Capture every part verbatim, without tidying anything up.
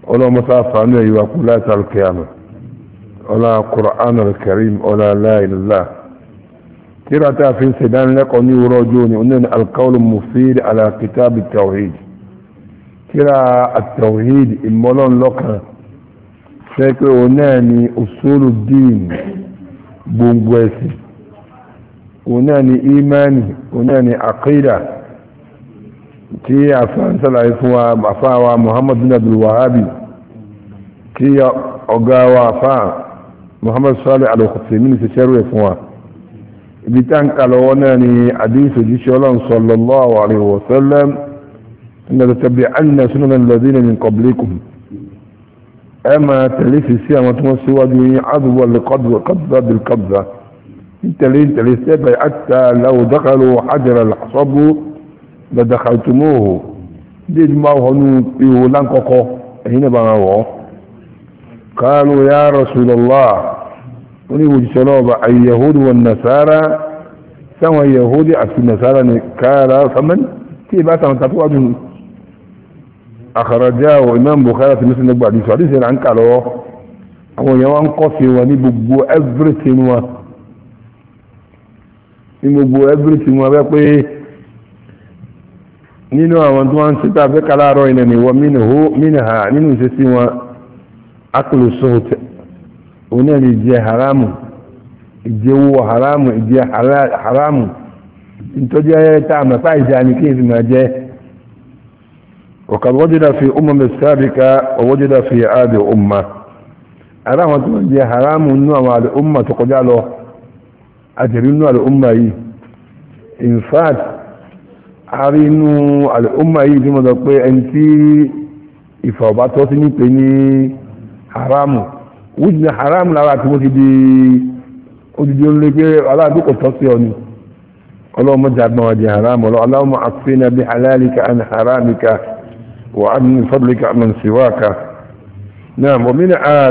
ولا متعفى يقول لا القيامة ولا قرآن الكريم ولا لا إله إلا الله ترى في سيدان لقوني وراجوني أننا القول المفيد على كتاب التوحيد ترى التوحيد المولون لقنا سيكون أناني أصول الدين بونغويسي أناني إيماني أناني عقيدة كي عفان سلعفوا عفاوا محمد بن عبد الوهاب كي أقاوا عفا محمد صالح على الخصيمين في شهر يفوا بيتان قالوا أناني حديث جيشولان صلى الله عليه وسلم إن تتبعن سنن الذين من قبلكم أما تليس السيامة وتمسوا عضوا لقبضة قبضة بالقبضة انت لين تليس حتى لو دخلوا حجر الحصب لدخلتموه دي ما هو يولان كوكو هنا بقى قالوا يا رسول الله وني شلوبا اليهود والنصارى سوى اليهود في النصارى قال فمن كيف بقى تتوعدون أخرجاه إمام بخاري في مثل نبع دي سؤالي عن قالوا أو يوان قصي ونبقوا everything و نبقوا everything وبقوا nínú àwọn tó wọ́n ń síta fẹ́ kálárọ̀ iná ni wọ́n mínà nínú ìṣẹ́sí wọn akùlù sọ́ọ̀tẹ̀ oní ẹni ìjẹ haramu ìjẹ owó haramu ìjẹ haramu ìtọ́jú ayẹyẹ tá àmà fáì jẹ́ ní kí n fi máa jẹ́ وقد وجد في أمم السابقة ووجد في هذه الأمة أرى ما تقول حرام النوع مع الأمة تقول له أجري النوع الأمة in fact àrínú al'umma yìí tí mo sọ pé ẹni tí ìfọ̀bá tọ́ sí ní pé ní haramu wùjú ní haramu lára tí mo ti di odidi olóògbé pé aláàdúkọ̀ tọ́ sí ọ ni ọlọ́mọdé agbọ́n ọjẹ́ haramu Allahumma akfina bi halalika an haramika wa an fadlika man siwaka náà wa min aad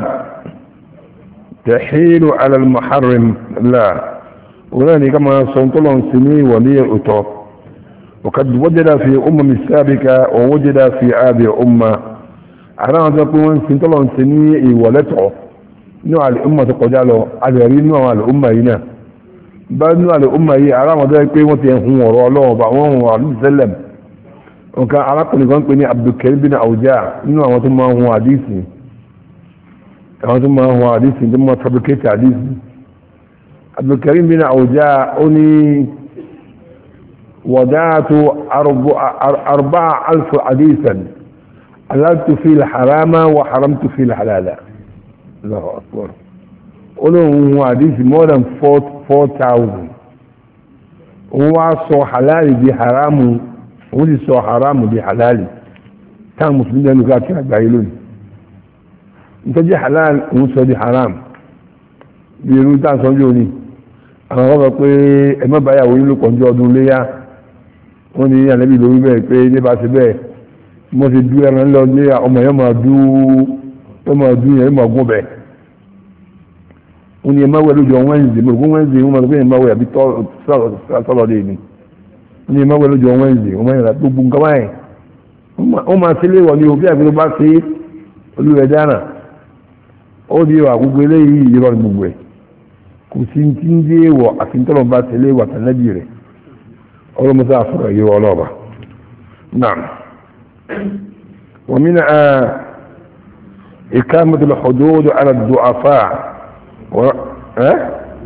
tahilu ala al-muharrim la wọ́n ni kama sọ́ntọ́lọ́n sí ní wọlé ọ̀tọ̀ وقد وجد في أمم السابقة ووجد في هذه الأمة أنا أقول سنتلون سني ولته نوع الأمة تقجاله على نوع الأمة هنا بل نوع الأمة هي أنا أقول قيمة هو رولو بعوام عليه السلام وكان علاقة لكم عبد الكريم بن أوجاع نوع ثم هو حديثي ثم هو حديثي ثم تبكيت حديثي عبد الكريم بن أوجاع أني ودعت أربعة ألف حديثا حللت في الحرام وحرمت في الحلال الله أكبر قلوا هو حديث more than four thousand هو صو حلال دي حرام هو صو حرام دي حلال كان مسلمين أنه كانوا بايلون انت دي حلال هو صو دي حرام بيقولوا تان صنجوني أنا رغب إما بايا ويلو كنجو دوليا wọ́n ní ànábì lórí bẹ́ẹ̀ pé ní bá ṣe bẹ́ẹ̀ mo ti dú ẹran lọ ní ọmọ yẹn máa dú ó máa dú yẹn máa gún bẹ́ẹ̀ wọ́n ní ẹ máa wẹ̀ lójú Wednesday mo gún Wednesday wọ́n máa tó kéèyàn máa wẹ̀ àbí sọ́lọ́dẹ̀ ni wọ́n ní ẹ máa wẹ̀ lójú Wednesday wọ́n máa yẹn tó gbogbo nǹkan báyìí wọ́n máa ṣe léwọ̀ ní òbí àgbẹ̀ tó bá ṣe olúwẹ̀ dáná ó di wà gbogbo eléyìí irọ́ ní gbogbo ẹ̀ kò sí ti ń dé wọ̀ àti ń tọ́lọ̀ bá ṣe léwọ̀ àtàlẹ́bì rẹ̀ أو مسافر أيها ولوبة نعم ومن إقامة الحدود على الضعفاء و... أه؟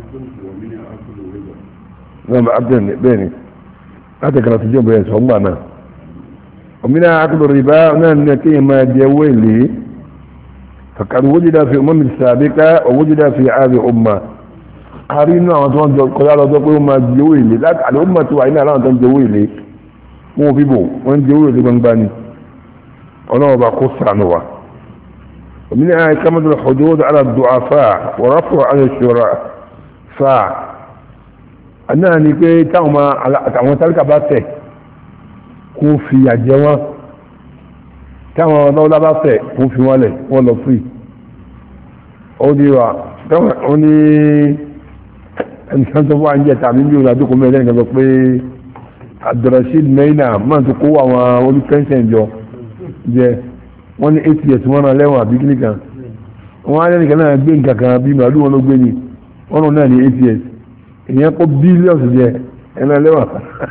نعم عبدين بيني هذا كانت الجنب يسوى الله ما ومن عقد الربا نكي ما جوين لي فقد وجد في أمم السابقة ووجد في هذه الأمة àrínú àwọn tó ń jọ kọjá lọ sọ pé ó máa jẹ owó èlé láti àlè ó máa ti wà ní àwọn tó ń jẹ owó èlé wọn ò bíbò wọn ń jẹ owó èlé gbangba ni ọlọ́wọ́ bá kó sànù wa òmìnira ìkàmọ́tò الحدود على الضعفاء ورفع عن الشرفاء náà ni pé táwọn tálíkà bá tẹ̀ kó fi àjẹ wọn táwọn ọlọ́wọ́lá bá tẹ̀ kó fi wọn lẹ̀ wọ́n lọ free ó di wa ó ní ẹnìkan tó wà ń jẹ tàbí ní ìrìnàjò kò mẹ́rin kan sọ pé Abdulrasheed Maina máa tó kó àwọn olùpẹ́ńsẹ̀ jọ jẹ wọ́n ní eight years wọ́n rán lẹ́wọ̀n àbí kíní kan wọ́n á lẹ́nu kan náà gbé nǹkan kan bí màálù wọn ló gbé ni wọ́n rán náà ní eight years ìyẹn kó bílíọ̀nù jẹ ẹ̀rọ lẹ́wọ̀n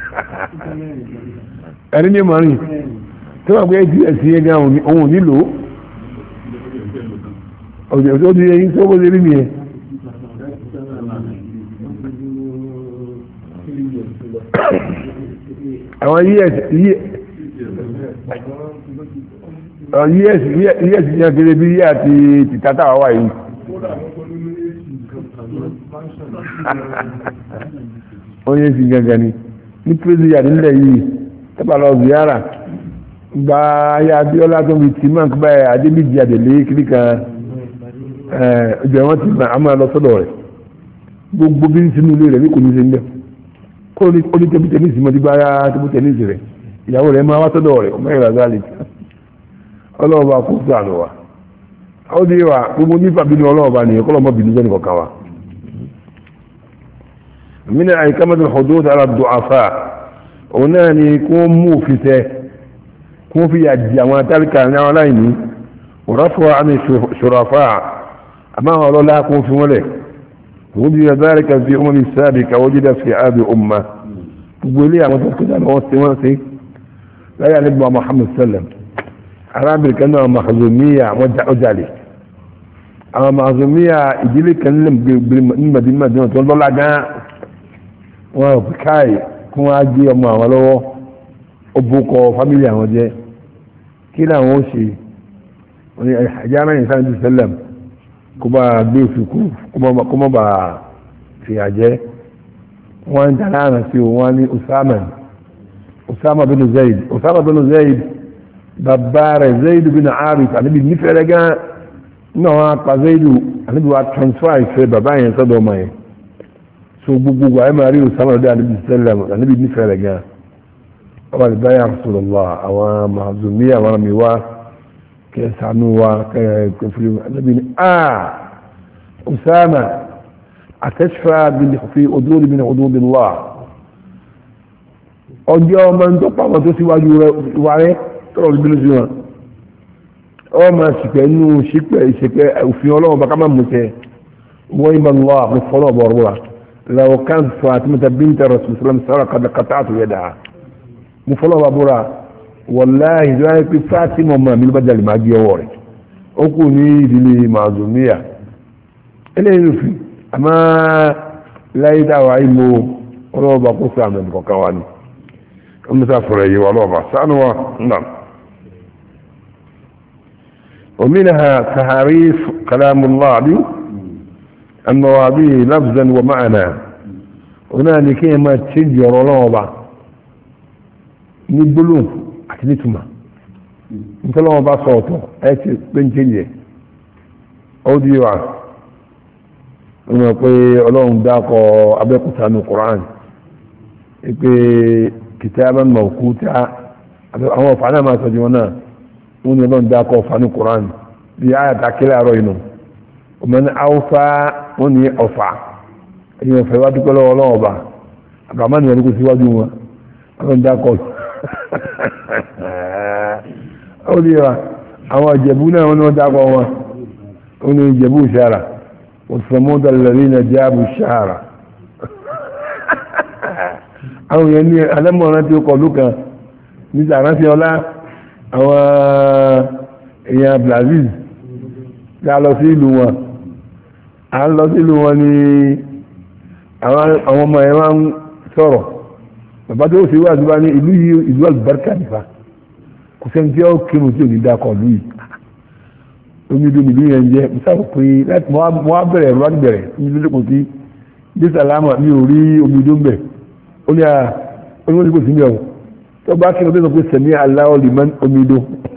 ẹ̀rí ní màálù tí wọ́n gbé eight years yẹn gan òun ò nílò ọ̀dẹ̀ tó di ẹyin tó bó ṣe rí nìyẹn. àwọn years years years yẹn kéré bí yé àti tìtátà wà yìí. ó yẹ sí gangan ni ní pírẹ́sìdì nílẹ̀ yìí tábà lọ ziyara gba ayé Abíọ́lá tó ń bi tìmọ̀ nípa ẹ̀ adébíjì àdèlé kiri kan ìjọ wọn ti máa lọ sọ́dọ̀ rẹ̀ gbogbo bí ní sinú ilé rẹ̀ ní kò ní ṣe ń bẹ̀ kó ní tẹ́bí tẹ́nísì mọ́ dígbà ara tẹ́bí tẹ́nísì rẹ̀ ìyàwó rẹ̀ máa wá sọ́dọ̀ rẹ̀ ọmọ ìrà zálì ọlọ́ọ̀bá kó sànù wa ó dé wa gbogbo nípa bínú ọlọ́ọ̀bá nìyẹn kọ́ lọ́mọ bínú sẹ́ni kọ̀ọ̀kan wa. من أيكمة الحدود على الضعفاء هنا يكون مو في ته كون في الجماعة تلك النوعين ورفع عن الشرفاء أما الله لا يكون في ملك وجد ذلك في أمم السابقة وجد في هذه الأمة تقول لي أما تذكر أنا وستوانسي لا يعني محمد صلى الله عليه وسلم أرابي كأنه مخزومية وجعلي أما مخزومية يجي كان بالمدينة مدينة والله لا wọn fi káì kún wá gbé ọmọ àwọn lọ́wọ́ ọbùkọ fámílì àwọn jẹ́ kí làwọn ó ṣe ní àjá mẹ́rin sáà ní sẹ́lẹ̀m kó bá gbé òfìkú kó mọ́ bá fi àjẹ́ wọ́n ń dáná àrùn sí wọn ní Usama Usama bin Zaid Usama bin Zaid bàbá rẹ̀ Zaid bin Arif àníbi nífẹ̀ẹ́ rẹ̀ gan náà wọn apá Zaid àníbi wa transfer ìfẹ́ bàbá yẹn sọ́dọ̀ ọmọ yẹn so gbogbo ayé máa rí Usama lọ́dọ̀ àníbi sẹ́lẹ̀m àníbi nífẹ̀ẹ́ rẹ̀ gan ọba lè báyà Rasulullah àwọn mahazumi àwọn àmì wa kẹsànú wa kẹfìrí àníbi ní a Usama àtẹ́sífà fi odúró bí ní odúró bí lọ́wọ́ ọjọ́ ọmọ tó pàmò tó síwájú wa rẹ̀ tọ́rọ̀ bí lóṣù wọn ọmọ ṣìpẹ̀ inú ṣìpẹ̀ ìṣẹ̀pẹ̀ òfin ọlọ́wọ́ bá ká má mú tẹ wọ́n yí bá lọ́wọ́ àpòfọ́lọ́ bọ̀rọ̀ لو كانت فاطمة بنت الرسول صلى الله عليه وسلم سرقت لقطعت يدها مفلوه بابورا والله ذلك فاطمة ما من بدل ما جي ووري أكوني دي معزومية إليه في أما لا يدعو علمه ولو بقص عن الكوكواني المسافر أيه ولو بحسانه نعم ومنها تحريف كلام الله دي المواضيع لفظا ومعنى هنالك ما تشجر لوضع نبلو اكنتما انت لو با صوته ايش بنتيه اوديو انا قوي علوم داقو ابيقوتا من القران ايه كتابا موقوتا هو فعلا ما سجونا ونلون داقو فعلا القران بآية كلا روينو ومن أوفى وني أوفى أيها فواتك الله والله وبا أقامان يلقوا سواجهما أقول داقل أوليوا أما جابونا ونو داقوا ونو جابوا شارع والثمود الذين جابوا الشهارة أو يعني ألم ونأتي يقولوك نزع ناسي ولا أو يا عبد العزيز قالوا سيلوا à ń lọ sílùú wọn ni àwọn ọmọ ẹ̀ máa ń sọ̀rọ̀ bàbá tó ṣe wá àdúrà ní ìlú yìí ìlú àlùbáríkà nípa kò sẹ́ni tí ó kírun tí ò ní dákọ̀ lù yìí omidu nìlú yẹn jẹ́ musáfù pé láti mọ́ á bẹ̀rẹ̀ ẹ̀rọ láti bẹ̀rẹ̀ omidu lókun sí bí sàlámà mi ò rí omidu ń bẹ̀ ó ní à onímọ̀ kò sí mi ọ̀ tó bá kí ọdún sọ pé sẹ̀mí aláwọ̀ lè mọ́ omidu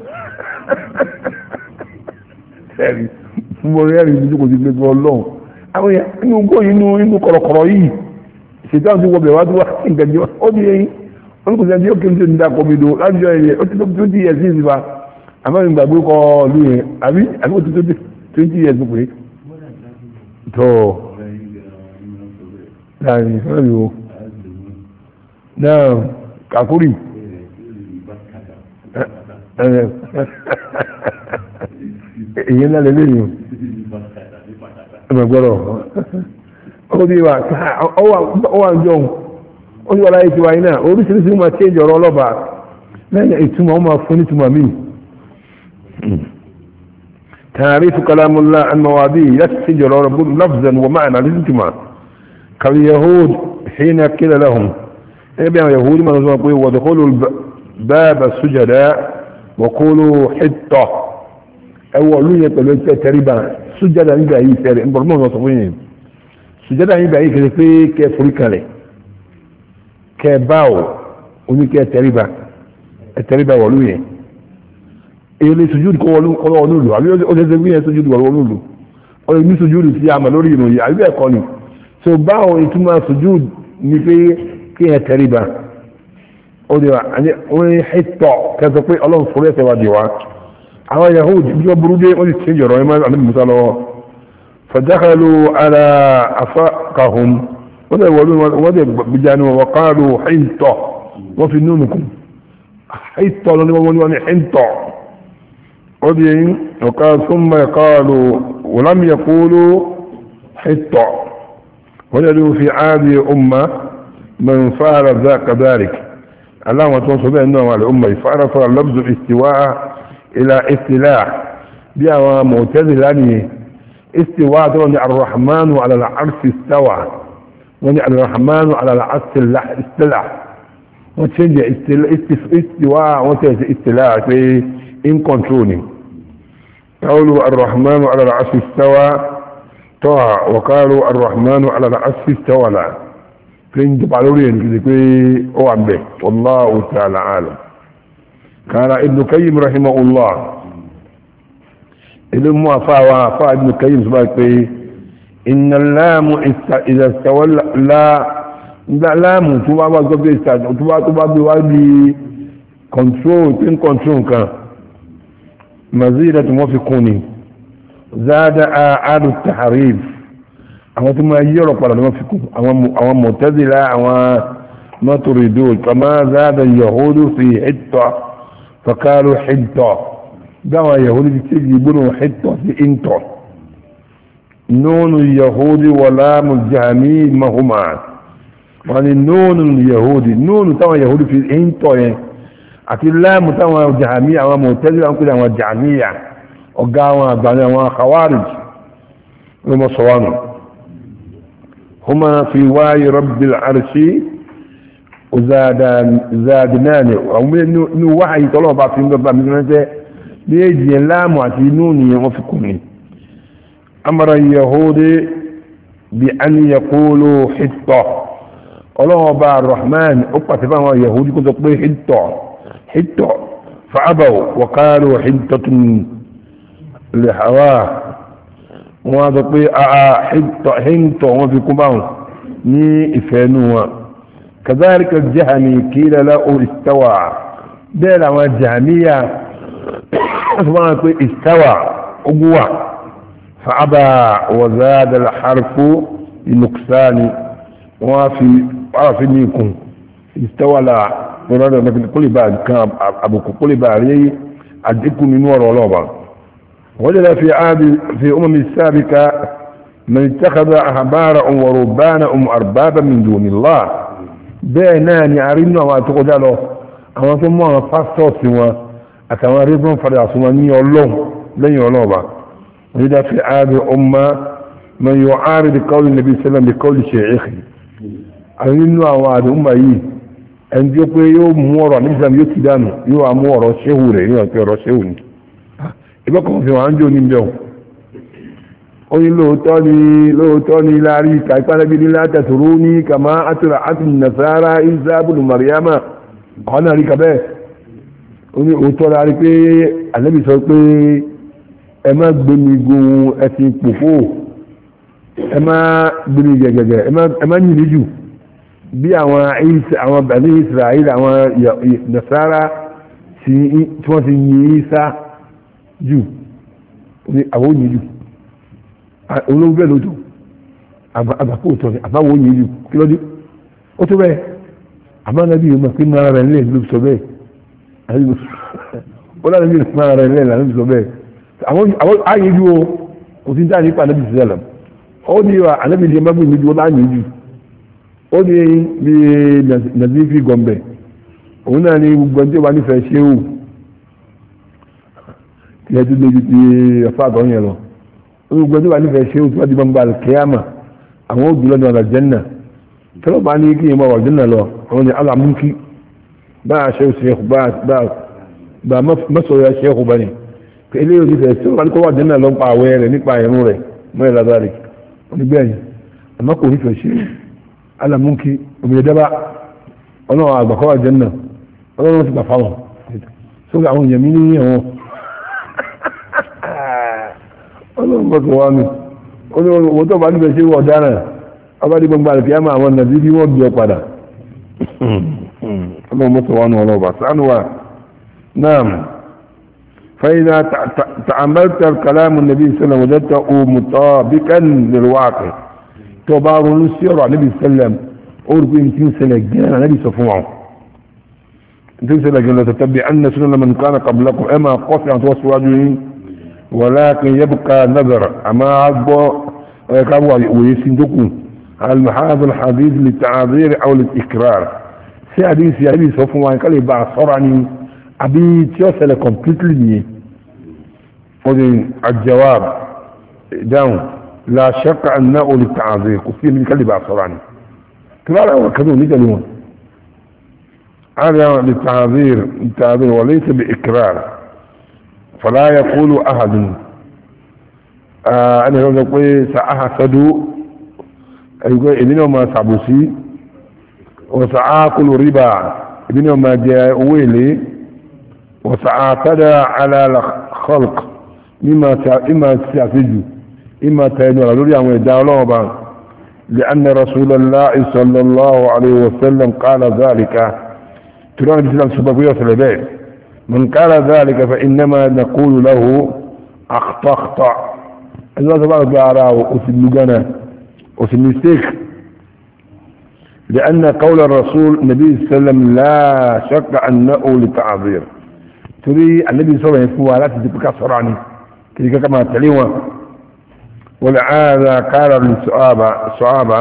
sẹ́rí mo rẹ́rìn ní kò sí pé fún ọlọ́run àwọn èèyàn inú gbọ́ inú inú kọ̀rọ̀kọ̀rọ̀ yìí ṣètàn tí wọ́n bẹ̀ wá tó wá sí nǹkan jẹ́ ó di eyín wọn kò sí ẹni tí ó kí n tó ní dákọ̀ mi do láti jọ ẹ̀yẹ ó ti tó twenty years sí ìsìnfà àmọ́ ìgbàgbé kọ́ ọ̀lú yẹn àbí àbí ó ti tó twenty years pé tó láàrin ìfẹ́ mi o náà kàkúrì èyí ńlá lélẹ́yìn ẹ̀mọ̀ gbọ́dọ̀ ó di wa ọwọ́ àjọ ó ní wà láyé tiwa iná oríṣiríṣi ó máa change ọ̀rọ̀ ọlọ́ba lẹ́yìn ìtumọ̀ ó máa fún nítumọ̀ míì. تعريف كلام الله عن مواضيع يتسجل لفظا ومعنى للجمع كاليهود حين كلا لهم ابن يهود ما نزل ودخلوا باب السجداء وقولوا حطة أولية تقريبا سجداء يبقى هي ساري برمون وصفين سجداء يبقى هي كذلك كفريكا لي كباو ونكي تقريبا التقريبا أولية ilé sujúdù kọ́ ọlọ́wọ́ lòlù àbí ó ṣe ṣe gbìyànjú sujúdù ọlọ́wọ́ lòlù ọlọ́wọ́ ní sujúdù sí àmà lórí ìròyìn àbí ẹ̀kọ́ ni so báwo ìtumọ̀ sujúdù ní pé kí ẹ tẹríba ó di wa wọ́n ní hìtọ̀ kẹsọ pé ọlọ́run fúnra ẹsẹ̀ wa di wa àwọn Yahudi bí wọ́n burú dé wọ́n ti ṣe jọ̀rọ̀ ẹ̀ máa ní musa lọ́wọ́ fàdákàlù ara afákàhùn wọ́n dẹ̀ wọ́n wọ́n dẹ̀ gbìjánu wọ́n kàlù hìtọ̀ wọ́n fi núnù kù hìtọ̀ lọ́ni wọ́n ní hìtọ̀ ودين وقال ثم قالوا ولم يقولوا حطة وجدوا في عادي أمة من فعل ذاك ذلك اللهم توصل بها أنه على الأمة فعرف اللفظ استواء إلى استلاح بها معتزل يعني استواء يعني الرحمن على العرش استوى يعني الرحمن على العرش استلح وتشنج استواء وتشنج استلاح في in controlling قالوا الرحمن على العرش استوى طاع وقالوا الرحمن على العرش استوى لا فين تبعلورين كذلك او عم به والله تعالى عالم قال ابن قيم رحمه الله ابن موافا فا ابن قيم سبحانه ان اللام اذا استوى لا لا لام تبع قبل استاد تبع تبع بوادي control in control كان مزيدة موفقوني زاد آعاد التحريف أما ثم يجرق ولا موفقون أما متزلة أما ما تريدون كما زاد اليهود في حتة فقالوا حتة دعوا اليهود يجيبون حتة في انتو نون اليهود ولام الجهمي ما هما يعني نون اليهودي نون توا يهودي في انتو يعني àti láàmù táwọn jàmíyà àwọn mọ̀tẹ́lẹ̀ àwọn kúrò àwọn jàmíyà ọ̀gá àwọn àgbàlẹ̀ àwọn khawarij ló mọ́ sọ̀wọ́nù huma fi wáyé rabbil arshi zadinani àwọn inú wáyé tọ́lọ̀ bá fi ń gbọ́ bá mi ránṣẹ́ ní èjì yẹn láàmù àti inú nìyẹn wọ́n fi kún ní amara yahudi bi an yaqulu hitta ọlọ́wọ́ bá rahman ó pàṣẹ fáwọn yahudi kó sọ pé hitta حتة فأبوا وقالوا حتة لحواه وهذا قوي حتة حتة وفي كبان ني إفانوا كذلك الجهمي كيل له استوى بلا ما الجهمية أصبحنا قوي استوى أقوى فأبى وزاد الحرف لنقصان وفي عرف نيكم استوى لا ورد لكن كل بعد كان أبو كل بعد أديكم من وراء لوبا وجد في عاد في أمم السابقة من اتخذ أحبارهم ورهبانهم أربابا من دون الله بينان يعرفنا ما تقول له أما ثم فاستوس أكما رضا فريعصماني الله لن يولوبا وجد في عاد أمة من يعارض قول النبي صلى الله عليه وسلم بقول شيخه أرنوا وعد أمة ẹni tí ó pé yóò mú ọ̀rọ̀ nígbàmí yóò ti dánù yóò àmú ọ̀rọ̀ ṣéhù rẹ̀ yóò àti ọ̀rọ̀ ṣéhù ní ìgbọ́kàn fi wọ́n á ń jò ní bẹ̀rù ó ní lóòótọ́ ni lóòótọ́ ni láàrin ìka ìpánẹ́bí ní látàtúrú ní kàmá àtúrà àti nàṣàrà ìsáàbùnù mariama ọ̀nà rí kabẹ́ ó ní òótọ́ láàrin pé ànábì sọ pé ẹ má gbẹmí gun ẹsìn pòpò ẹ má gbẹmí gẹ̀gẹ̀gẹ̀ ẹ má yìnbí jù bí àwọn àwọn bani Israel àwọn nasara tí wọ́n ti yin Isa jù ní àwọn òyìn jù olóògbé bẹ́ẹ̀ lóòótọ́ àbàkù òtọ́ ni àbáwọ̀ òyìn jù kí lọ́dún ó tó bẹ́ẹ̀ àbánabi yìí mọ̀ pé mara rẹ̀ nílẹ̀ ló sọ bẹ́ẹ̀ ó lára bí mara rẹ̀ nílẹ̀ ló sọ bẹ́ẹ̀ àwọn àwọn ayéjú o kò sí dáa nípa ànábì sẹ́lẹ̀m ó ní wa ànábì lè má gbé mi dúró láàyèjú ó ní bí nàzífì gọ̀m̀bẹ̀ òun náà ní gbogbo ẹni tí ó bá nífẹ̀ẹ́ ṣé wù tí ẹ ti lójú ti ẹ̀fọ́ àgọ́ yẹn lọ ó ní gbogbo ẹni tí ó bá nífẹ̀ẹ́ ṣé wù tí wọ́n ti bá ń gba kíámà àwọn ó dúró ní ọ̀nà jẹ́nà tọ́lọ́ bá ní kí n bá wà jẹ́nà lọ àwọn ní alamúkí bá a ṣe ṣe bá mọ́sọ̀rọ̀ ṣe é kú bá ní ilé yóò nífẹ̀ẹ́ tí ó bá ní kó wà jẹ́nà lọ pa àwẹ̀ rẹ̀ nípa ìrún rẹ̀ mọ́rin ládàrí onígbẹ̀yìn àmọ́ kò nífẹ̀ẹ́ ṣe alamúkí òmìnira dábà ọlọ́run àgbàkọ́wà jẹ́nà ọlọ́run ti gbà fáwọn sókè àwọn èèyàn mi ní àwọn ọlọ́run bọ́ sọ wá mi olówó tó bá nífẹ̀ẹ́ ṣe wọ̀ dára ọbádé gbogbo àrùkí àmà àwọn nàbí bí wọ́n bí ọ padà ọlọ́run bọ́ sọ wá nù ọlọ́ọ̀bà sánú wa náà فإذا تعملت الكلام النبي صلى الله عليه وسلم وجدته مطابقا للواقع تبار السير على النبي صلى الله عليه وسلم أرجو يمكن سنجانا نبي صفوعه تنسل جنة تتبع أن سنة من كان قبلكم أما قصة توصل وجهه ولكن يبقى نظر أما عضو ويكابوا ويسندكم على المحاضر الحديث للتعذير أو للإكرار سي حديث يا نبي صفوعه قال يبقى صرعني أبي توصل completely الجواب داون لا شك أنه للتعذير كثير من كلمة يبقى صرعني كلا لا كذو نجلون هذا للتعذير التعذير وليس بإكرار فلا يقول أحد آه أنا يقول سأحسدوا يقول إذن ما سعبسي وسأكل ربا إذن ما جاء ويلي وسأعتدى على الخلق مما إما سيعتجوا إما تينوا على ذلك ويدعوا لأن رسول الله صلى الله عليه وسلم قال ذلك ترون بسلام سبقية البيت من قال ذلك فإنما نقول له أخطأت الله سبحانه وتعالى وسلقنا وسلمستيك لأن قول الرسول النبي صلى الله عليه وسلم لا شك أنه لتعذير تري النبي صلى الله عليه وسلم لا تتبقى صرعني كما تعليمه ولعاذا قال للصحابة الصحابة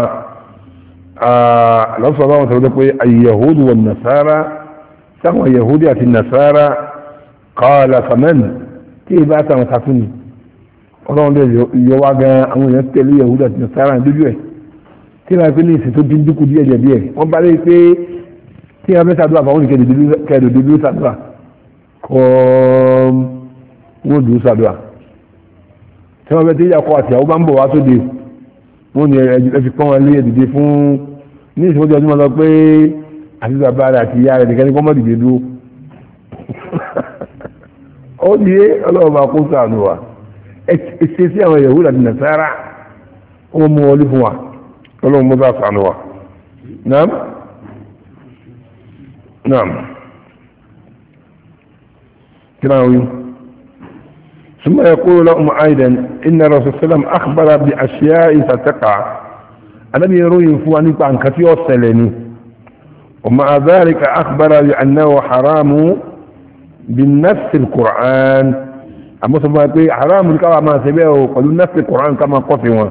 آه لو صلى الله عليه وسلم اليهود والنصارى سموا يهودية النصارى قال فمن كيف بأتا متعفني ọlọ́run lè yọwá gan àwọn èèyàn tẹ̀lé yahuda àti nasara dójú ẹ̀ tí wọ́n fi ní ìsìn tó dín dúkù díẹ̀ díẹ̀ wọ́n bá lè pé tí wọ́n fẹ́ sàdúrà fún àwọn ìkẹ́dù dúdú sàdúrà kọ́ wọ́n dúdú sàdúrà tí wọ́n fẹ́ tí ìyàkọ́ àti àwọn bá ń bọ̀ wá tó de wọ́n ní ẹ fi pọ́n wọn lé ẹ̀dìdì fún ní ìsìn ojú ọdún máa lọ pé àti bàbá rẹ̀ àti ìyá rẹ̀ nìkan ní kọ́mọ́ dìde dúró ó di ọlọ́run bá kó sànù wa ẹsẹ sí àwọn yahuda àti nasara wọ́n mú wọlé fún wa ọlọ́run mú bá sànù wa naam naam kí náà wí. ثم يقول لهم أيضا إن الرسول صلى الله عليه وسلم أخبر بأشياء ستقع النبي يروي فواني عن كثير السلمي ومع ذلك أخبر بأنه حرام بالنفس القرآن أما سبحانه حرام كما ما سبيه قالوا نفس القرآن كما قسموا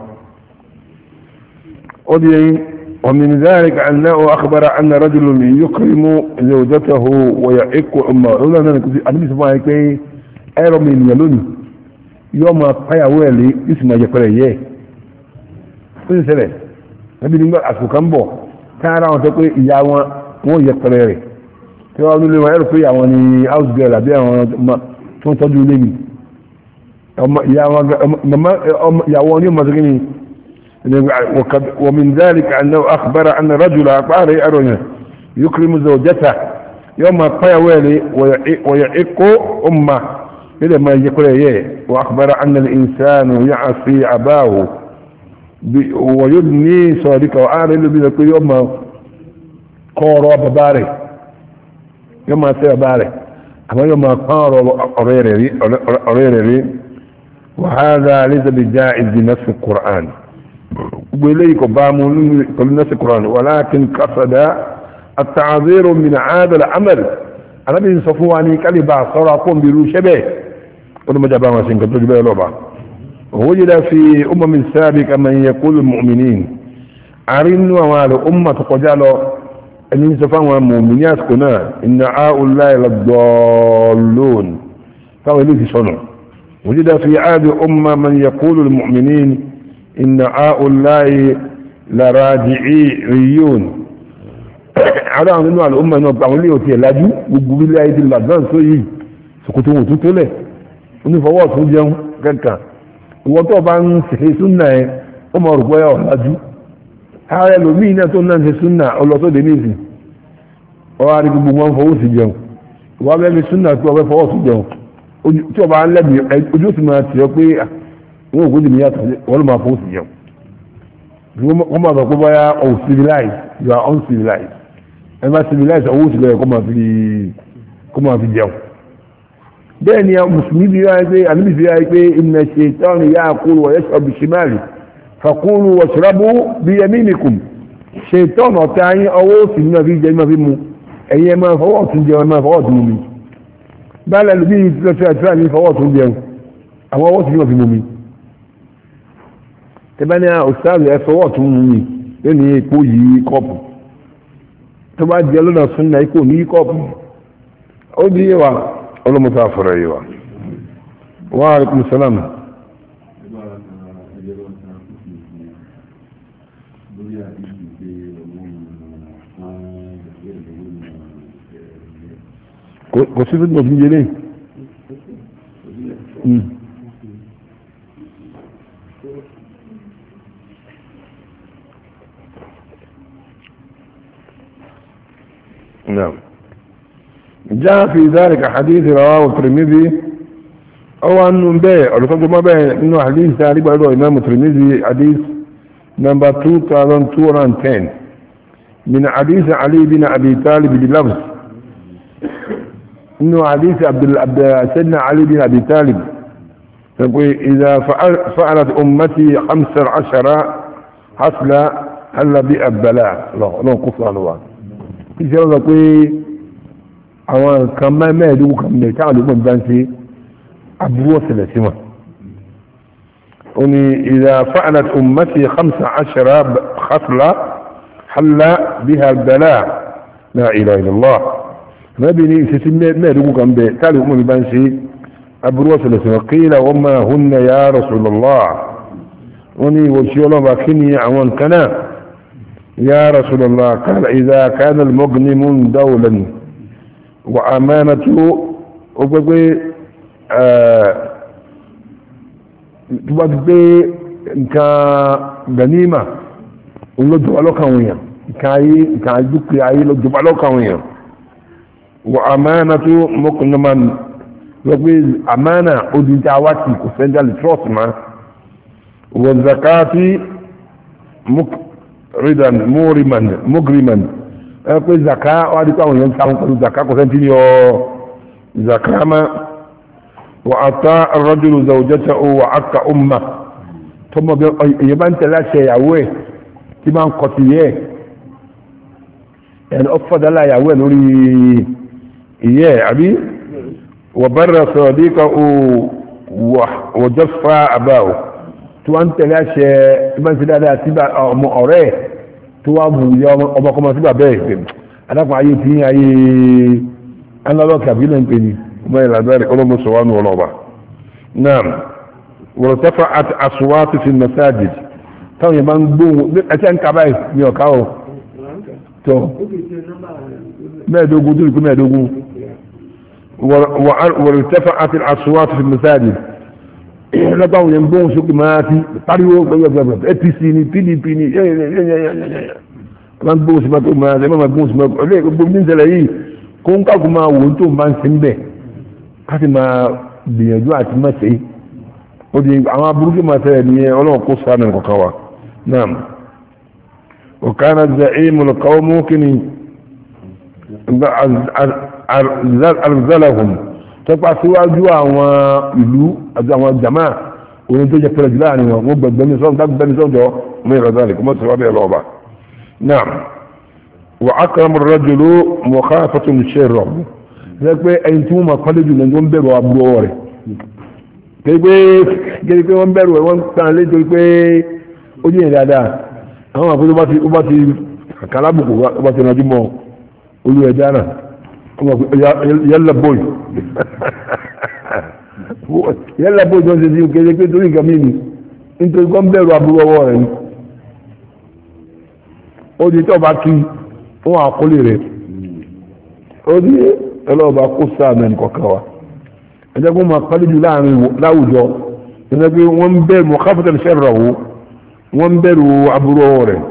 ومن ذلك أنه أخبر أن رجل يكرم زوجته ويعق أمه النبي سبحانه ẹ̀rọ mi ènìyàn lónìí yóò máa páyàwó ẹ̀ lé yóò sì máa yẹpẹrẹ yẹ ẹ̀ ó sì ṣẹlẹ̀ ẹbí nígbà àsìkò kan bọ̀ káàrà wọn sọ pé ìyá wọn wọn yẹpẹrẹ rẹ̀ tí wọ́n lé wọn ẹ̀rọ pé àwọn ni house girl àbí àwọn tó ń tọ́jú ilé mi ìyàwó ní ọmọ sókè ni ومن ذلك أنه أخبر أن رجل أقار أرونه يكرم زوجته يوم páyàwó ẹ̀ lé ويعق أمه إذا ما يقول إيه وأخبر أن الإنسان يعصي أباه ويبني صادقه وآل اللي بيقول يوم قارو بباري يوم أسير باري أما يوم قارو أريري وهذا ليس بجائز بنفس القرآن وإليك بامو نفس القرآن ولكن قصد التعذير من هذا العمل أنا بن صفواني كلي بعض صراكم بلو شبه ولما جابها ما سنك تجبه لوبا ووجد في أمم السابقة من يقول المؤمنين عرين ومال أمة قجالوا أن ينسفان المؤمنات كنا إن عاء الله للضالون فهو ليه صنع وجد في عاد أمة من يقول المؤمنين إن عاء الله لراجعيون على أنه الأمة نبقى ليه وتيه لاجو وقبل الله يدي اللجان سوئي سكتون وتوتولي ونفوات وجيون كنكا وطبعا بان سحي سنة أمر قوية ولاجو هذا لومينة تنان سنة الله صدي نيسي وعارك بقوان فوسي جيون وعلى سنة فوسي جيون tí ọba alẹ́bí ojú ti máa tì ọ pé wọ́n òkú dìbò yàtọ̀ wọ́n máa fún òsì jẹun wọ́n máa sọ pé báyà ọ̀ civilized you are uncivilized ẹ máa civilize owó òsì lẹ́yìn kó máa fi jẹun. bẹ́ẹ̀ ni mùsùlùmí bí wáyé pé àníbi fi wáyé pé inna shaytana ya'kulu wa yashrabu bishimali fakulu washrabu biyaminikum ṣètọ́nù ọ̀tá yín ọwọ́ òsì ní máa fi jẹ máa fi mu ẹ̀yin ẹ máa fọwọ́ ọ̀tún jẹun ẹ máa fọwọ́ ọ̀tún mu mi. báyìí lẹ́nu bí ìtìlọ́tì àti àmì fọwọ́ tó ń jẹun àwọn ọwọ́ tí wọ́n fi mú mi tẹ́bá ní ọ̀sáàlù ẹ fọwọ́ tó ń mú mi yóò ní epo yìí kọ́ọ̀pù tó bá jẹ́ lọ́nà súnà epo ní kọ́ọ̀pù ó di yé wa ọlọ́mọta àfọ̀rọ̀ yé wa wa alaikum salam. kò sí fún ọdún yẹlé نعم جاء في ذلك حديث رواه الترمذي او انه بيع او ما بيع انه حديث تاريخ برضه امام الترمذي حديث نمبر ألفين ومئتين وعشرة من حديث علي بن ابي طالب بلفظ انه حديث عبد سيدنا علي بن ابي طالب يقول اذا فعل فعلت امتي خمس عشر حصل هل بي البلاء لا لا قصة الله كيف يقول àwọn kan máa mẹ́ẹ̀ẹ́dógún kan mẹ́ẹ̀ táwọn olùgbọ́n bá ń ṣe aburú ọ̀sẹ̀lẹ̀ sí wọn. ó ní idha fa'alat ummati khamsa ashara khasla halla biha al-bala' la ilaha illallah. nàbí ní ìṣesí mẹ́ẹ̀ẹ́dógún kan bẹ́ẹ̀ táwọn olùgbọ́n bá ń ṣe aburú ọ̀sẹ̀lẹ̀ sí wọn. qila wa ma hunna ya rasulallah. ó ní ìwòsí ọlọ́ba kí ni àwọn kan náà ya rasulallah qala idha kana al-mughnimun dawlan وأمانته وبقى تبقى كان غنيمة ولو على كويا كاي كاي دك أي لو جب على كويا وأمانته مقنما وبقى أمانة ودي تعواتي كسنجال تروس ما والزكاة مقردا مورما مجرما pé zaka wá dípò àwọn èèyàn sáwọn pẹ̀lú zaka kò sẹ́ntì yọ zaka ma wà á tá ar-rajulu zawjatahu wà á ka umma tọmọ bí èèyàn bá ń tẹ̀lé àṣẹ ìyàwó ẹ̀ tí bá ń kọ sí yẹ ẹ̀ ọ́ fọ́dálà ìyàwó ẹ̀ lórí ìyẹ́ àbí wà barra sadiqahu wà jaffa abahu tí wọ́n ń tẹ̀lé àṣẹ tí bá ń ṣe dáadáa sí ọmọ ọ̀rẹ́ ẹ̀ tó wá bù yọ ọmọkọmọ sí bàbá ẹ̀ pé adákùn ayé tí ayé analog àbílẹ̀ ń pè ní ọmọ ìlàdárẹ̀ ọlọ́mọ sọ̀wánú ọlọ́ba náà wọ́n tẹ́fà àti aswatu fi masajid táwọn yẹn bá ń gbóhùn ẹ̀tẹ́ ń kaba ẹ̀ ní ọ̀ká ọ̀ tó mẹ́ẹ̀ẹ́dógún tó rí pé mẹ́ẹ̀ẹ́dógún wọ́n tẹ́fà àti aswatu fi masajid lọ́gbàwọn yẹn gbóhùn sókè máa ti pariwo gbẹgbẹgbẹ A P C ni P D P ni wọ́n gbóhùn sípò tó máa ṣe máa gbóhùn sípò ọ̀lẹ́ gbogbo ní ìṣẹ̀lẹ̀ yìí kó ń káàkó máa wò ó tó máa ń ṣe ń bẹ̀ ká sì máa gbìyànjú àti mẹ́sẹ̀ ó di àwọn aburúkú máa ṣẹlẹ̀ ní ọlọ́run kó sáà nínú kọ̀ọ̀kan wa náà ọ̀kánà za'imu al-qawmi kìíní arzalahum tọ́pá síwájú àwọn ìlú àti àwọn jama orin tó jẹ́ pẹ̀lẹ̀ jùlọ àrin wọn wọ́n gbẹ̀gbẹ̀mí sọ́jọ́ mọ́ ìrọ̀dálẹ̀ kọmọ́ tí wọ́n bẹ̀rẹ̀ lọ́ọ̀bá náà wà akramu ar-rajulu mukhafatun sharra rẹ̀ pé ẹni tí wọ́n ma kọ́lé jù lẹ́jọ́ ń bẹ̀rẹ̀ àbúrò rẹ̀ kéèké kéèké wọ́n bẹ̀rù ẹ̀ wọ́n tàn lé torí pé ó ní ẹ̀ dáadáa àwọn àpótí bá ti ó bá ti kàlábùkù ó bá ti rájú mọ́ olú ẹ̀ dáná yálà bóyì yálà bóyì tó ń ṣe sí kéèké torí nǹkan mímu nítorí wọ́n bẹ̀rù aburú ọwọ́ rẹ̀ ni ó di tó bá kí fún àkólé rẹ̀ ó di ọlọ́ọ̀bá kó sáà mẹ́rin kọ̀ọ̀kan wa ẹjẹ́ kó máa pálí jù láàrin láwùjọ ẹjẹ́ pé wọ́n ń bẹ̀rù káfíńtà ṣẹ́rọ̀ wò wọ́n ń bẹ̀rù aburú ọwọ́ rẹ̀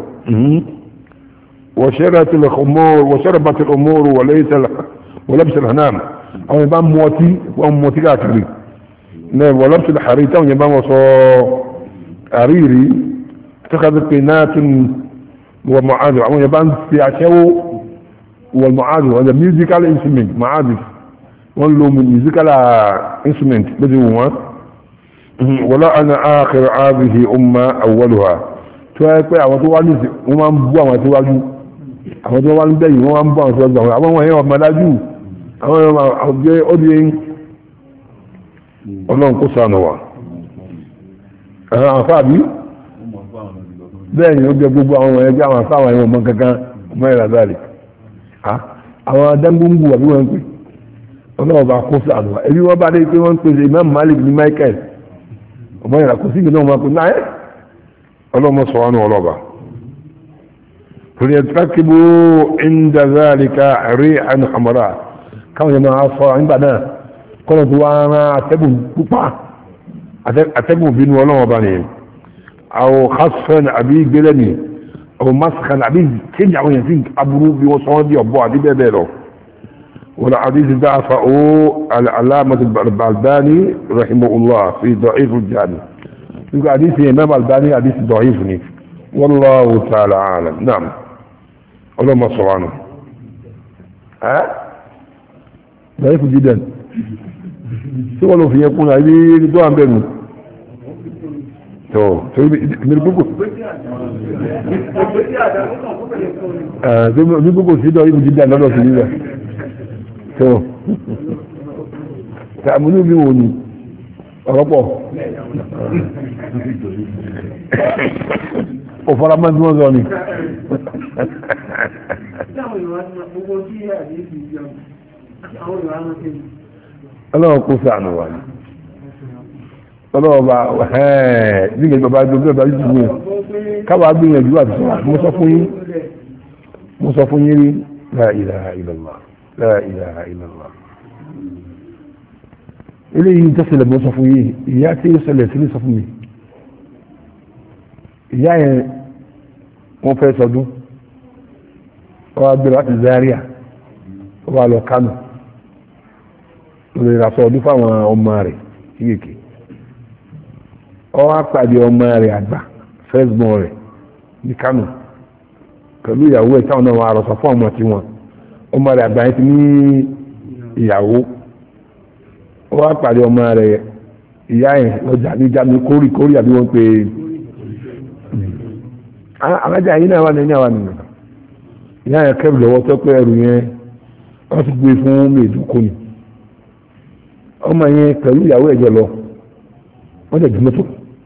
wọ́ṣẹ́rọ̀ bá ti ọmọrù wọlébìsẹ̀ hànám àwọn ìbá mọ́tí wọ́n mọ́tí káàkiri wọlébìsẹ̀ àrí táwọn ìbá wọ́n sọ àríìrí tẹ́kàtí pé náà tún wọ́n mọ̀ádùn àwọn ìbá ń fi àṣẹ́wó wọ́n mọ̀ádùn wọ́n musical instrument mọ̀ádùn wọ́n lo musical instrument lójú wọn wọ́lá ana áàkiri áàbìhì ọmọ àwọlùwà tó yẹ pé àwọn tó wá ní wọ́n máa ń bú àwọn tó wájú àwọn tó wá ní bẹ́yìn wọ́n máa ń bú àwọn tó wájú àwọn wọ̀nyí ọmọ adájú àwọn ọmọ ọgbẹ́ ọdún yẹn ọlọ́run kó sànù wà àwọn àfáàbí bẹ́ẹ̀ ni ó jẹ gbogbo àwọn ọmọ ẹgbẹ́ àwọn àfáàwọn ẹ̀wọ̀n mọ́ kankan mọ́ ìrànlẹ́ àwọn adágbóngbò àbí wọ́n ń pè ọlọ́wọ́ bá kó sàánù wa ebi wọ́n bá dé pé wọ́n ń pèsè Imam Malik ní Michael ọmọ ìrà kò sí ìgbìnà ọmọ akọ náà ẹ́ ọlọ́mọ sọ wánú ọlọ́ba torí ẹ̀ tákìbó inda zalika rihan hamra káwọn yẹn máa sọ nígbà náà kọ́nà tó wá rán atẹ́gùn pupa atẹ́gùn bínú ọlọ́wọ́ bá ní àwọn khasfan àbí gbélé ni àwọn maskan àbí kéjì àwọn yẹn sí aburú bí wọ́n sọ wọ́n di ọ̀bọ àbí bẹ́ẹ̀ bẹ́ẹ̀ lọ والحديث ضعفه العلامة الألباني رحمه الله في ضعيف الجامع يقول حديث الإمام الألباني حديث ضعيف والله تعالى أعلم نعم اللهم صل على النبي ها ضعيف جدا سوى لو في يكون هذه دوام بينه تو تو من بوكو اه من بوكو سي ضعيف جدا لا لا سي tó tààmùlú bí wò ní ọ̀rọ̀pọ̀ ọ̀fọ́ramọ́ tí wọ́n sọ ní ọlọ́wọ́ kó sàánù wà ní ọlọ́wọ́ bá ẹ̀ẹ́ nígbẹ̀ bàbá tó gbẹ̀ bá yìí jù káwàá gbìyànjú àti sọ́wọ́ mo sọ fún yín mo sọ fún yín rí la ilaha illallah la ilaha illallah eléyìí tó ṣẹlẹ̀ mọ́ sọ fún yìí ìyá tí ó ṣẹlẹ̀ sí ní sọ fún mi ìyá yẹn wọ́n fẹ́ sọdún wọ́n wá gbé láti Zaria wọ́n wá lọ Kánò lórí ìrasọ ọdún fáwọn ọmọ rẹ̀ kíkèké wọ́n wá pàdé ọmọ rẹ̀ àgbà first born rẹ̀ ní Kánò pẹ̀lú ìyàwó ẹ̀ táwọn náà wọ́n arọ̀sọ fún ọmọ tí wọn ọmọ rẹ̀ àgbà yẹn ti ní ìyàwó ó wá pàdé ọmọ rẹ̀ ìyá yẹn lọ́jà ní jáde kórì kórì àbí wọ́n pe alájà yìí náà wà ní àwọn nìyẹn ìyá yẹn kẹ́rù lọ́wọ́ tó pé ẹrù yẹn wọ́n ti gbé fún mẹ́ẹ̀dúkọ ni ọmọ yẹn pẹ̀lú ìyàwó ẹ̀jẹ̀ lọ wọ́n tẹ̀ ju mọ́tò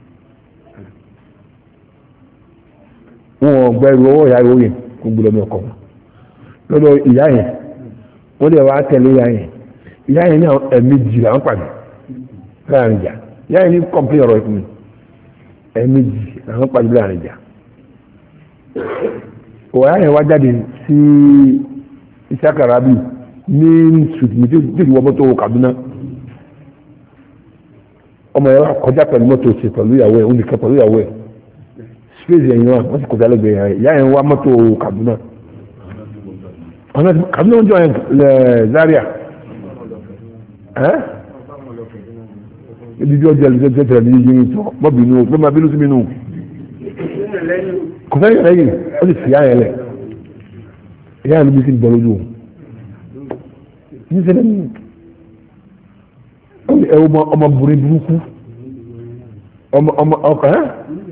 wọn gba ẹrù ọwọ́ ìyá ìwó yẹn kó gbọ́dọ̀ ní ọkọ̀ wọn lọ́dọ̀ ìyá yẹn wọ́n lè wá tẹ̀lé ìyá yẹn ìyá yẹn ní ẹ̀mejì làwọn pàdé láàrin ìjà ìyá yẹn ní kọ́mpé ọ̀rọ̀ ìfún mi ẹ̀mejì làwọn pàdé láàrin ìjà ìyá yẹn wá jáde sí Ìsákàrà bíi ní sùtìmí tí ìwọ mọ́tò Kaduna ọmọ yẹn wá kọjá pẹ̀lú mọ́tò ṣe pẹ̀lú ìyàwó ẹ̀ oníkan pẹ̀lú ìyàwó ẹ̀ space yẹn wá wọ́n sì kọjá lẹ́gbẹ̀ẹ́ yẹn ìyá yẹn wá mọ́tò Kaduna Kaduna ń jọ yẹn Zaria ẹ́ ìdíjọ́ jẹ́ ẹ̀lẹ́sẹ̀ tẹ̀lé ní yìí tó mọ́ bínú pé máa bínú sí bínú kò sẹ́yìn lẹ́yìn ó sì fi ìyá yẹn lẹ̀ ìyá yẹn ló bí sí gbọ́ lójú ní sẹ́lẹ̀ ní ẹ̀wọ̀n ọmọbìnrin burúkú ọmọ ọmọ ọkọ̀ ẹ́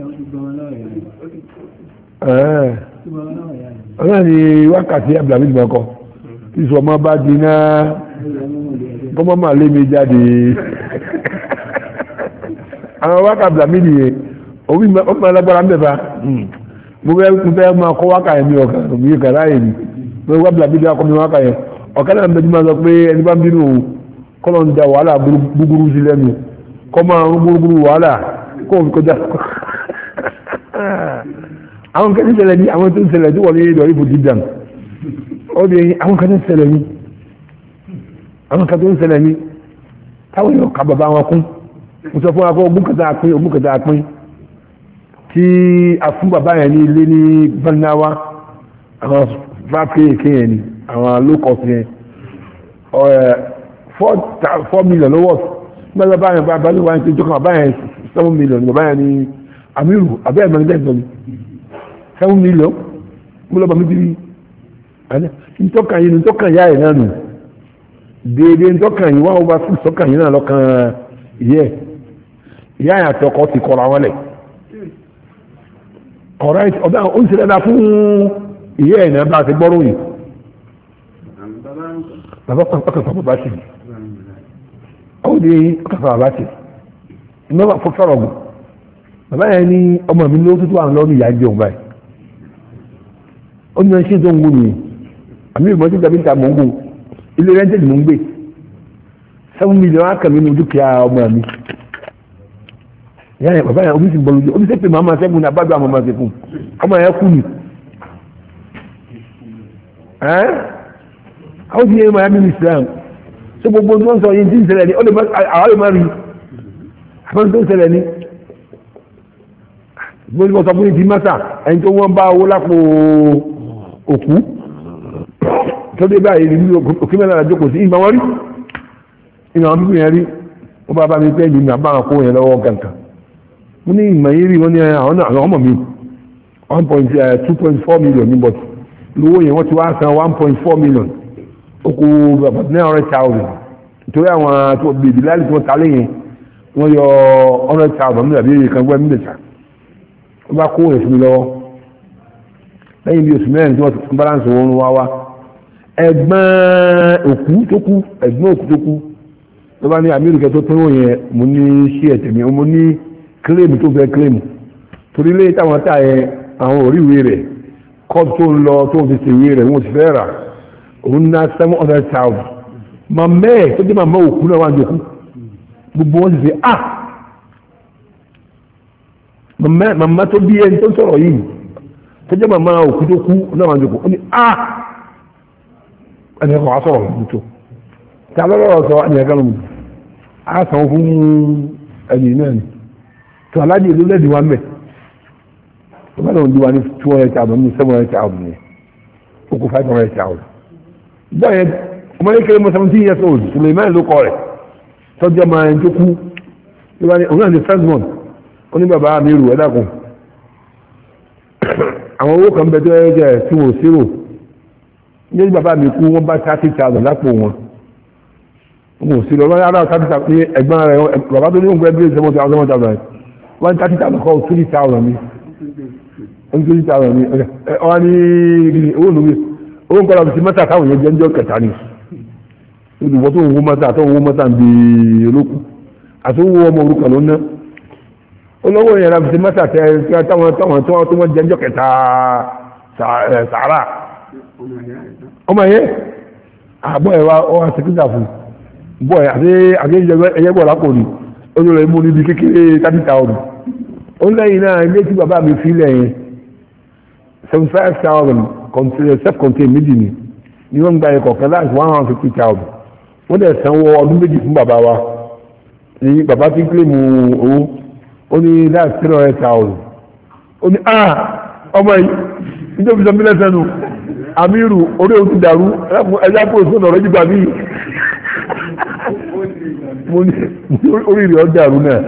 ẹ́ ọ̀nà ni wákàtí abdulhamid mọ́kọ́ tí sọ ọmọ bá di náà kọ́mọ́ máa lé mi jáde àwọn wákà blamidi yẹn omi ọmọ alágbára ń bẹ̀ bá mo fẹ́ mo fẹ́ máa kọ́ wákà yẹn mi ọ̀kan mi kà láàyè mi mo wá blamidi akọ mi wákà yẹn ọ̀kan náà bẹ́ẹ̀ tí máa sọ pé ẹni bá ń bínú kọ́ ló ń da wàhálà gbúgbúrú sí lẹ́nu kọ́ máa ń gbúgbúrú wàhálà kó o fi kọjá àwọn kan tí ń ṣẹlẹ̀ ní àwọn tó ń ṣẹlẹ̀ tí wọ́n lé lọ ibò dídàn ó di àwọn kan tó ń ṣẹlẹ̀ ní àwọn kan tó ń ṣẹlẹ̀ ní táwọn èèyàn ka bàbá wọn kún mo sọ fún wa kó ogún kẹta pín ogún kẹta pín tí a fún bàbá yẹn ní ilé ní gbanáwa àwọn fáfíì kéèyàn ni àwọn lókọ̀ọ̀sì yẹn four million lọ́wọ́ mẹ́lẹ́ bàbá yẹn bàbá yẹn wá ní ìjọba bàbá yẹn seven million bàbá yẹn ní amiru abẹ́ ẹ̀mọ́ nígbà ìgbà seven million mo lọ bá mi bíbí ntọ́ka yìí ntọ́ka yá ẹ̀ náà nù déédéé ntọ́ka yìí wọ́n wá fún ntọ́ka yìí náà lọ́kàn yẹ ìyá yẹn àtọkọ ti kọ́ra wọn lẹ̀ ọ̀rẹ́ ọ̀dà ó ń ṣe dáadáa fún ìyá ẹ̀ náà bá a ti gbọ́rọ̀ yìí bàbá ọkàn fún bàbá sí ó di ọkàn fún bàbá sí ìmọ̀ fún fẹ́ràn ọ̀gùn bàbá yẹn ní ọmọ mi ló tútù àwọn lọ́rùn ìyá jẹun báyìí ó ní ẹṣin tó ń gún mi àmì ìmọ̀ tí tàbí ta mọ̀ ń gún ilé rẹ́ńtẹ̀dì mọ̀ ń gbé seven million akàmì ní dúkìá ọmọ mi ìyá yẹn bàbá yẹn omi sì ń bọ̀ lójú omi sẹ́pẹ̀ máa ma sẹ́gun ní abájọ́ àwọn ọmọ mi fún ọmọ yẹn kú ni ẹ́ àwọn ti yẹ máa mi ní Islam ṣé gbogbo tó ń sọ yìí ti ń ṣẹlẹ̀ ní àwọn lè má rí àwọn tó ń ṣẹlẹ̀ ní gbogbo ọ̀sán fún ìdí mẹ́ta ẹni tó wọ́n bá owó lápò òkú tó dé báyìí ní òkú mẹ́ta àjókòó sí ìgbà wọ́n rí ìgbà wọn bíbí yẹn rí wọ́n bá bá mi pẹ́ ìgbìmọ̀ àbá àwọn kó yẹn lọ́wọ́ kankan mo ní ìmọ̀ yìí rí wọ́n ní àwọn ọmọ mi one point two point four million ní bọ́tù lówó yẹn wọ́n ti wá san one point four million ó kó bàbá nine hundred thousand nítorí àwọn tó bèbí láti tó ta lẹ́yìn wọ́n yọ hundred thousand nígbà bí èyí kan gbọ́ ẹ̀mí lẹ́sà wọ́n bá kó èsì mi lọ́wọ́ lẹ́yìn bí oṣù mẹ́rin tí wọ́n ti balance wọn wá wá ẹ̀gbọ́n òkú tó kú ẹ̀gbọ́n òkú tó kú ló bá ní amílùkẹ́ tó tó yẹn mo ní ṣí ẹ̀tẹ̀ mi mo ní kílèmù tó fẹ́ kílèmù torí lé táwọn tá yẹn àwọn òríwé rẹ̀ kọ́ tó ń lọ tó ń fi ṣèwé rẹ̀ wọ́n ti fẹ́ rà òun ná seven hundred thousand màmá ẹ̀ tó dé màmá òkú náà wá ń jòkú gbogbo wọn sì fi ah màmá tó bí ẹni tó sọ̀rọ̀ yìí tó jẹ́ màmá òkú tó kú náà wá ń jòkú ó ní ah ẹni ẹ̀kọ́ wá sọ̀rọ̀ lójú tó tí a lọ́rọ̀ sọ ẹni ẹ̀kọ́ lójú á sàn fún ẹni náà ni tó aláàjì ìlú lẹ́dí wa mẹ́ tó bá lóun di wa ní two hundred thousand ní seven hundred thousand ní ó kú five hundred thousand bẹ́ẹ̀ ọmọ yẹn kéré mọ́ seventeen years old Suleiman ló kọ́ rẹ̀ tọ́jú ọmọ ẹni tó kú òun náà ní first month ó ní bàbá mi rù ẹ́ dàkún àwọn owó kan bẹ tó ẹ jẹ tí wọn ò ṣírò ní bàbá mi kú wọ́n bá thirty thousand lápò wọn wọn ò ṣírò lọ́yà aráàlú thirty thousand ní ẹ̀gbọ́n rẹ̀ bàbá tó ní òun gbẹ́ bí seven thousand seven thousand one thirty thousand kọ́ three thousand ní one three thousand ní ọ ní owó lórí owó nǹkan lọ́wọ́ sí mẹ́ta táwọn yẹn jẹ́ ń jọ kẹta ni olùwọ́ tó ń wó mọ́tà tó ń wó mọ́tà ń bí olókùn àti owó ọmọ orúkọ ló ná olówó yẹn láti mẹ́ta tẹ táwọn táwọn tó wọ́n jẹ́ ń jọ kẹta sàárà ọmọ yẹn àbọ̀ ẹ̀ wá ọ́ àṣekíjà fún bọ́ ẹ̀ àti àgbẹ̀yẹ ẹ̀yẹ́gbọ̀ lápò ni olóòrò imú níbi kékeré thirty thousand ó lẹ́yìn náà ilé tí bàbá mi fi lẹ́yìn seventy five thousand self contained méjì ni ni wọ́n gba ẹ̀kọ́ kan láti one hundred fifty thousand wọ́n dẹ̀ sanwó ọdún méjì fún bàbá wa ní bàbá tí ń kílè mú owó ó ní láti three hundred thousand ó ní ah ọmọ yìí nítorí sọ mílẹ̀ sẹ́nu Amiru orí òun ti dàrú ẹja kúrò sódò ọ̀rọ̀ jìgbà mí orí rẹ̀ ọ́ dàrú náà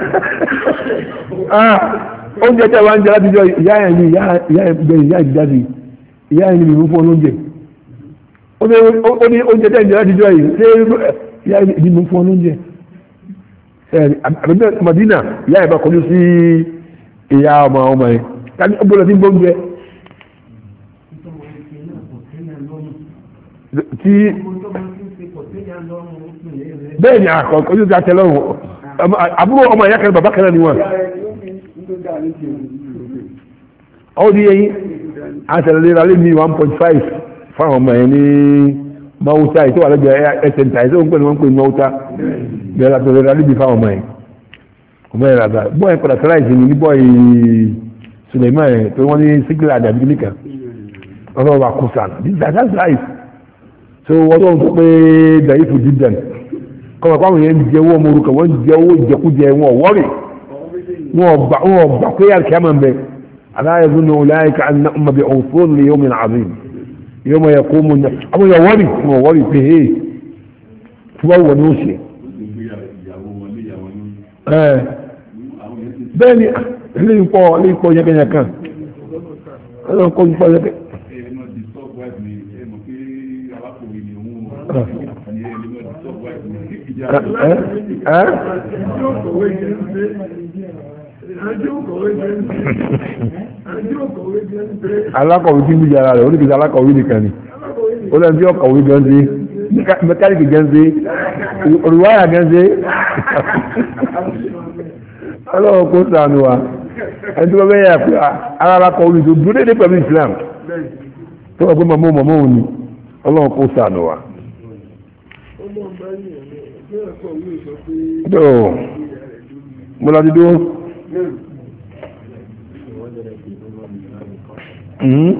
ah oúnjẹ tí a wá ń jẹ láti jọ ìyá ẹ̀ ní ìyá ẹ̀ bẹ̀rẹ̀ ìyá ìjáde ìyá ẹ̀ ní ìlú fún olóúnjẹ ó ní oúnjẹ tí a ń jẹ láti jọ yìí ṣé ìyá ẹ̀ ní ìlú fún olóúnjẹ àbẹ̀bẹ̀ Madina ìyá ẹ̀ bá kọjú sí ìyá ọmọ ọmọ ẹ̀ tani ó bọ́lá sí gbóúnjẹ tí bẹ́ẹ̀ ni àkọ́kọ́ yóò ti àtẹ́lọ́rùn àbúrò ọmọ ìyá kan bàbá kan ni wọn ó di yẹn àtẹlẹlẹ́ra lé ní one point five fáwọn ọmọ yẹn ní mawuta yìí tó wà lẹ́gbẹ̀ẹ́ ẹsẹ̀ nta ẹsẹ̀ òǹkpẹ́ ni wọ́n ń pè ní mawuta bẹ́ẹ̀ àtẹlẹlẹ́ra lé bí fáwọn ọmọ yẹn ọmọ yẹn rà bọ́ yẹn padà sáláìsì ní bọ́ yìí Suleiman yẹn tó wọ́n ní sígìlà àdàbí nìkan ọlọ́wọ́ wa kó sàn that's life so wọ́n tó ń sọ pé dàyí fún dídàn kọ́mọ̀ pé àwọn yẹn ń jẹ owó ọmọ orúkọ wọ́n ń jẹ owó ìjẹkújẹ wọn wọ́rì wọn gbà pé yàrá kí á máa ń bẹ aláyẹ fún ní ọláyẹ ká ní ọmọ bí ọ̀hún fóònù lè yọ mi náà àbí yọ mọ yẹ kó mu ní àwọn yẹn wọ́rì wọn wọ́rì pé hey tí wọ́n wọ̀ ní ó ṣe. bẹ́ẹ̀ ni ilé ìpọ̀ ilé ìpọ̀ yẹ́kẹ́yẹ́kẹ́ ọlọ́run kọ́ ìpọ̀ yẹ́kẹ́. alákọ̀wé tí ń bí ara rẹ̀ oníkìsí alákọ̀wé nìkan ni ó lẹ́nu tí ọkọ̀wé gan ṣe mẹkáníkì gan ṣe olùwáyà gan ṣe ọlọ́run kó sànù wa ẹni tí wọ́n bẹ́ yà pé ara alákọ̀wé tó dúró dédé pẹ̀lú Islam tó wà pé màmú màmú òun ni ọlọ́run kó sànù wa. Yo, mula di dua. Hmm.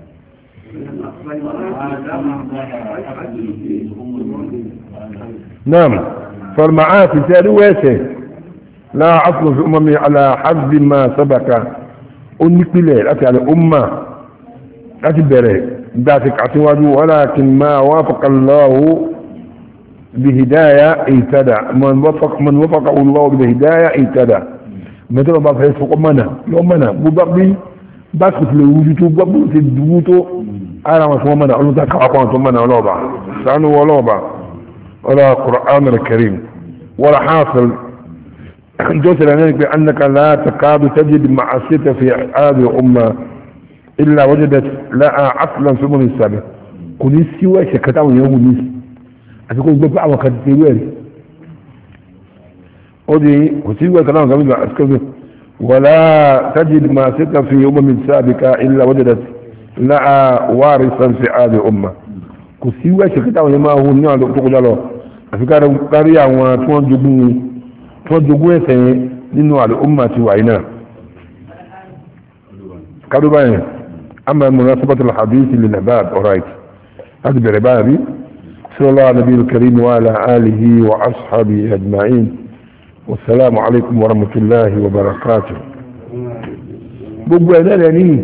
نعم فالمعاصي سير واسع لا أصل في أممي على حظ ما سبق ونقبل أتي على أمة أتي بري ذاتك اعتواده ولكن ما وافق الله بهداية اهتدى من وفق من وفق الله بهداية اهتدى مثل ما فيسفق منا يوم منا مبقبي باسكت لوجوتو بقبو تدوتو أنا ما سوى منا أولو تاك أقوان سوى ولا با سعنوا ولا با ولا قرآن الكريم ولا حاصل جوت لأنك بأنك لا تكاد تجد معصية في هذه الأمة إلا وجدت لها أصلا في من السابق كنت سوى شكتاو يوم النسي àfikún gbogbo àwọn kan ti wẹ́rì ó di kò sí ìwé kanáà kan nígbà àtikọ́gbẹ̀ wàlá tajid ma síta fi ọmọ mi sábìká illa wajadat láà wárí sanfi ààbẹ̀ ọmọ kò sí ìwé ṣèkítà àwọn yẹn máa hù ní àwọn tó kọjá lọ àfikún kárí àwọn tí wọ́n jogún tí wọ́n jogún ẹ̀sẹ̀ yẹn nínú àlè ọmọ àti wàyí náà kádó báyẹn àmà munasabatul hadith lil bab alright láti bẹ̀rẹ̀ báyìí صلى الله على النبي الكريم وعلى آله وأصحابه أجمعين والسلام عليكم ورحمة الله وبركاته gbogbo ẹ̀dẹ́ rẹ̀ ní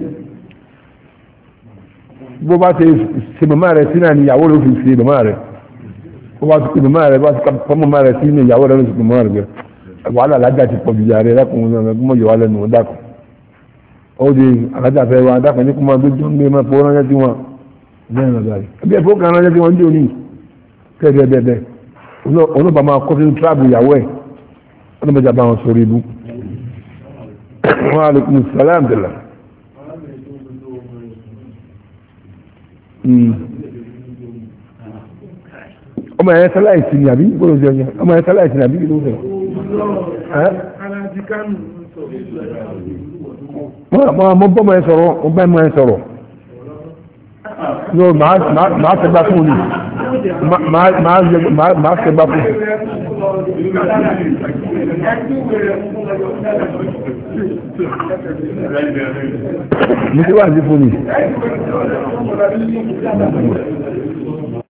bó bá ti ṣe mọ̀má rẹ̀ sí náà ni ìyàwó rẹ̀ fi ṣe mọ̀má rẹ̀ bó bá ti ṣe mọ̀má rẹ̀ bá ti kọ́ mọ̀má rẹ̀ sí ní ìyàwó rẹ̀ fi ṣe mọ̀má rẹ̀ wàhálà alájà ti pọ̀ jùlọ rẹ̀ lákùnrin náà kó mọ̀ yọ̀ wá lẹ́nu dákùn ó di alájà fẹ́ wa dákùn ní kó máa gbé jọ́ ń gbé máa pọ̀ ránṣẹ́ sí wọn bẹ́ẹ̀ náà dáre ẹbí ẹ̀fọ́ kan ránṣẹ́ sí wọn dé òní kẹ́ẹ̀dẹ́ẹ̀dẹ́ olóòbá máa kọ́ sínú tíráàbù ìyàwó ẹ̀ ọlọ́mọdé bá wọn sọ̀rọ̀ ibú wa alaikum salam dìlà ọmọ ẹ̀ sáláìsì ni àbí gbọ́dọ̀ jẹ́ ọjọ́ ọmọ ẹ̀ sáláìsì ni àbí kí ló ń sọ̀rọ̀ mo bọ́ mọ́ ẹ sọ̀rọ̀ mo bá mọ́ ẹ sọ̀rọ̀ no máa tẹ́gbà fún ni máa tẹ́gbà fún mo ti wá sí fún ni